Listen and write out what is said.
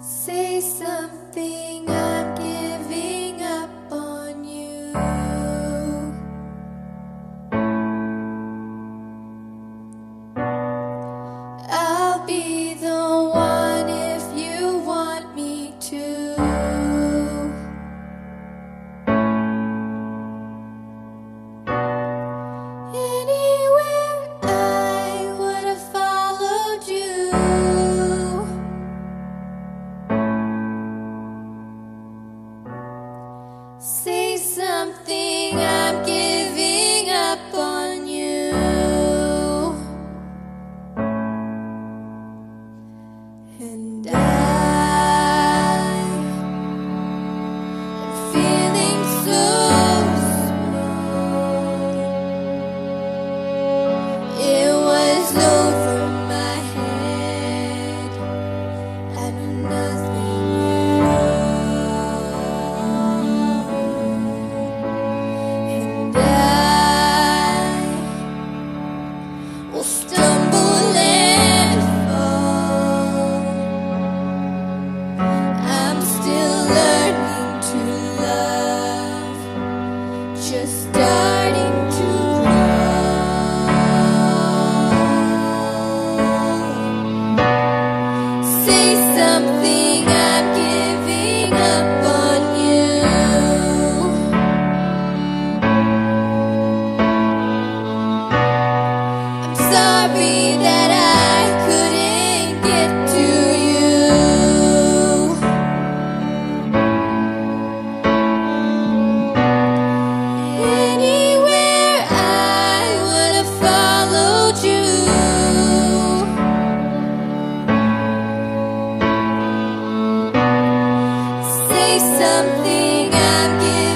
Say something, I'm giving up on you. I'll be the one if you want me to. Anywhere I would have followed you. Say something, I'm giving up on you. And I'm feeling so small. It was over my head. I know nothing at all. And I will stumble and fall. I'm still learning to love, just starting to crawl. Say something, I'm giving up on you. I'm sorry that I couldn't get to you. Anywhere I would have followed you. Say something, I'm giving